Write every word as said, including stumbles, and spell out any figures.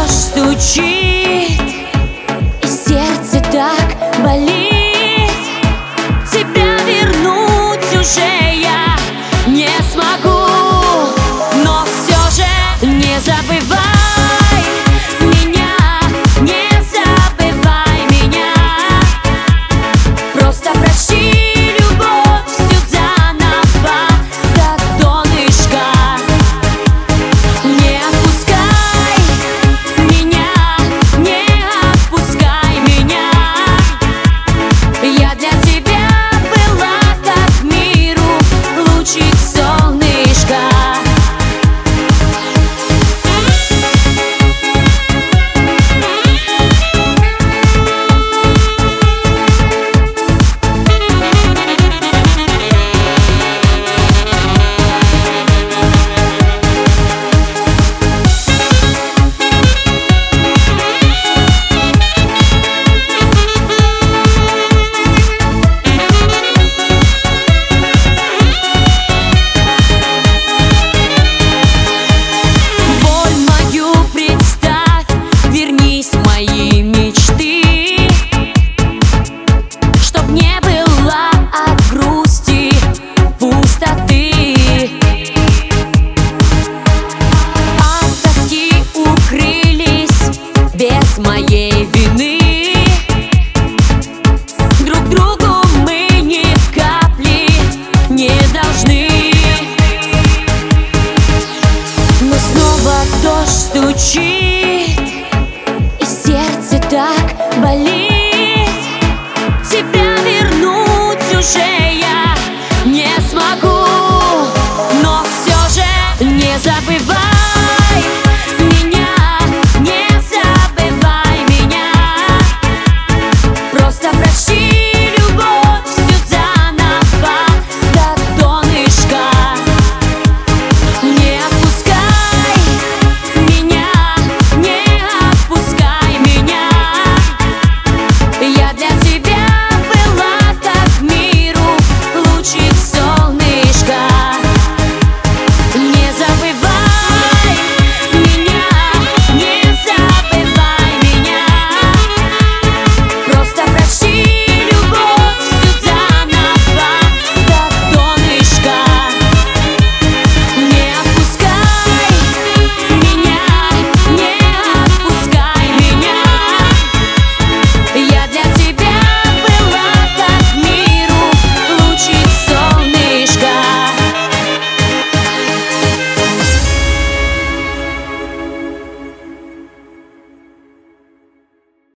дождь стучит, и сердце так болит. Тебя вернуть уже я не смогу, но все же не забывай меня, не забывай меня. Просто прости, любовь, всю заново, как донышко. Не отпускай меня, не отпускай меня. Я для тебя была как миру лучик солнышка. Мои мечты, чтоб не было от грусти пустоты. От тоски укрылись без моей вины. Друг другу мы ни капли не должны. Но снова дождь стучит,